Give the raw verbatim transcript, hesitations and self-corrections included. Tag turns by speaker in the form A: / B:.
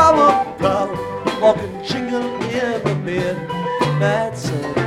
A: love bottle, walking jingle in the midnight sun.